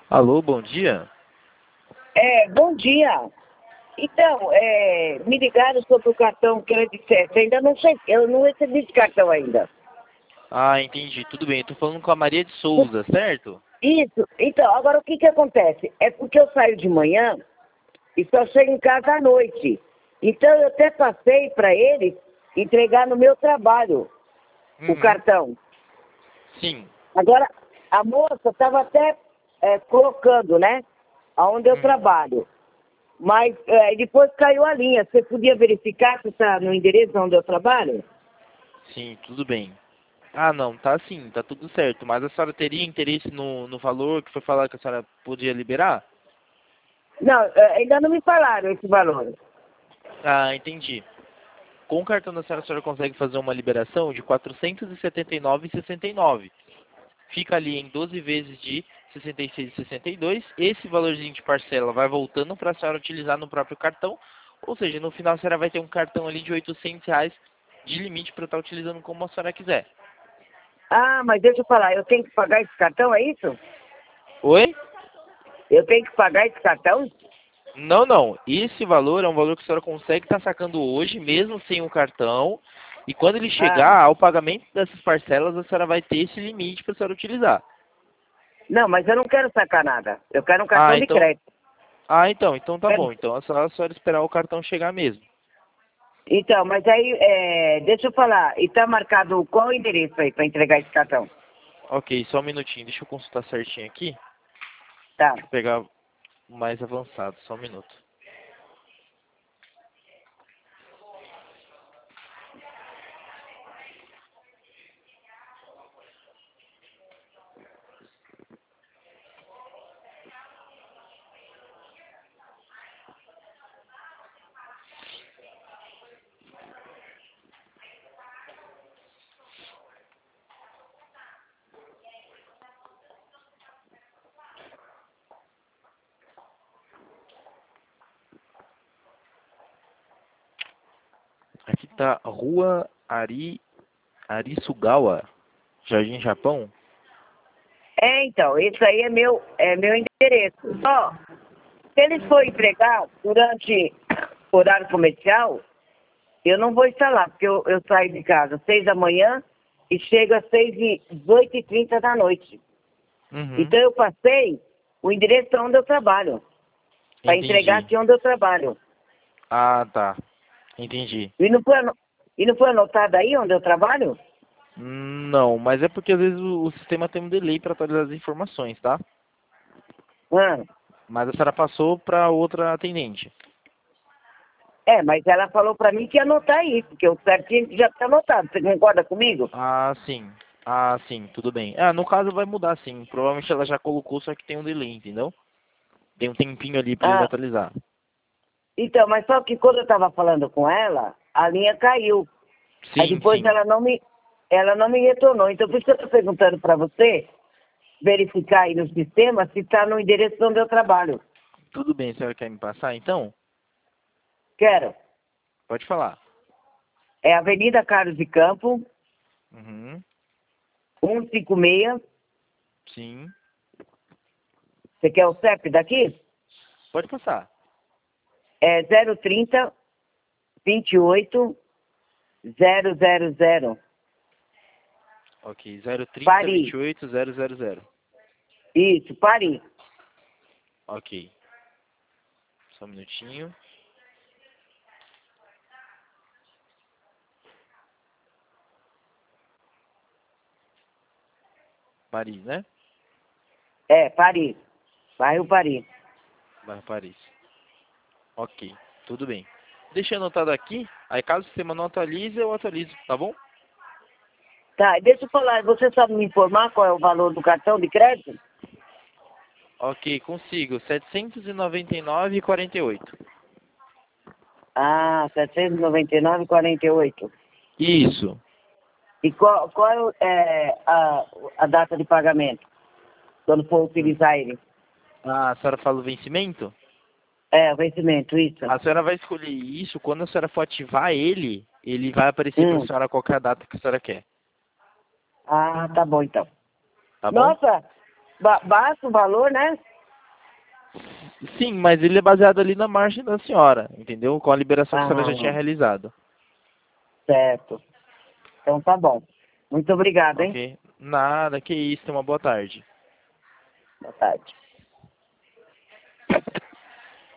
Alô, bom dia. Bom dia. Então, me ligaram sobre o cartão Crédito. Ainda não sei, eu não recebi esse cartão ainda. Ah, entendi. Tudo bem. Eu tô falando com a Maria de Souza, certo? Isso. Então, agora o que que acontece? É porque eu saio de manhã e só chego em casa à noite. Então, eu até passei para eles entregar no meu trabalho o Uhum. cartão. Sim. Agora, a moça estava até colocando, né? Aonde eu Uhum. trabalho. Mas depois caiu a linha. Você podia verificar se está no endereço onde eu trabalho? Sim, tudo bem. Ah, não, tá sim, tá tudo certo. Mas a senhora teria interesse no valor que foi falar que a senhora podia liberar? Não, ainda não me falaram esse valor. Ah, entendi. Com o cartão da senhora, a senhora consegue fazer uma liberação de 479,69. Fica ali em 12 vezes de 66,62. Esse valorzinho de parcela vai voltando para a senhora utilizar no próprio cartão. Ou seja, no final a senhora vai ter um cartão ali de R$ 800 de limite para estar utilizando como a senhora quiser. Ah, mas deixa eu falar, eu tenho que pagar esse cartão, é isso? Oi? Eu tenho que pagar esse cartão? Não, não. Esse valor é um valor que a senhora consegue estar sacando hoje, mesmo sem o cartão. E quando ele Ah, chegar ao pagamento dessas parcelas, a senhora vai ter esse limite para a senhora utilizar. não, mas eu não quero sacar nada. Eu quero um Ah, cartão de então. crédito. Ah, então tá Quero- bom. Então é só a senhora esperar o cartão chegar mesmo. Então, mas aí, deixa eu falar, e tá marcado qual o endereço aí para entregar esse cartão? Ok, só um minutinho. Deixa eu consultar certinho aqui. Tá. Deixa eu pegar o mais avançado. Só um minuto. Aqui tá Rua Arisugawa, Jardim Japão. Então, esse aí é meu endereço. Só, se eles for entregar durante o horário comercial, eu não vou estar lá, porque eu saio de casa às 6 da manhã e chego às 18h30 da noite. Uhum. Então eu passei o endereço onde eu trabalho, para entregar Entendi. aqui onde eu trabalho. Ah, tá. Entendi. E não foi, e não foi anotado aí onde eu trabalho? Não, mas é porque às vezes o sistema tem um delay para atualizar as informações, tá? Ah, Mas a senhora passou para outra atendente. mas ela falou para mim que ia anotar isso, porque o certinho já está anotado. Você concorda comigo? Ah, sim. Ah, sim, tudo bem. Ah, no caso vai mudar sim. Provavelmente ela já colocou, só que tem um delay, entendeu? Tem um tempinho ali para eles Ah, atualizar. então, mas só que quando eu estava falando com ela, a linha caiu. Aí Sim, depois sim. ela não me retornou. Então, por isso que eu estou perguntando para você verificar aí no sistema se está no endereço onde eu trabalho. Tudo bem, a senhora quer me passar então? Quero. Pode falar. É Avenida Carlos de Campo, Uhum. 156. Sim. Você quer o CEP daqui? Pode passar. É 030 28 000. Ok, 030 Paris. 28 000. Isso, Paris. Ok, só um minutinho. Paris, né? Paris. Bairro Paris. Bairro Paris. Ok, tudo bem. Deixa eu anotado aqui. Aí caso o sistema não atualize, eu atualizo, tá bom? Tá, deixa eu falar, você sabe me informar qual é o valor do cartão de crédito? Ok, consigo. 799,48. Ah, 799,48. Isso. E qual a data de pagamento, quando for Hum. utilizar ele? Ah, a senhora fala o vencimento? O vencimento, isso. A senhora vai escolher isso quando a senhora for ativar ele, ele vai aparecer para a Hum. senhora qual que é a data que a senhora quer. Ah, tá bom então. Tá bom? Nossa, baixo o valor, né? Sim, mas ele é baseado ali na margem da senhora, entendeu? Com a liberação que a senhora já tinha Ah, realizado. certo. Então tá bom. Muito obrigada, hein? Ok? Nada, que isso, tenha uma boa tarde. Boa tarde.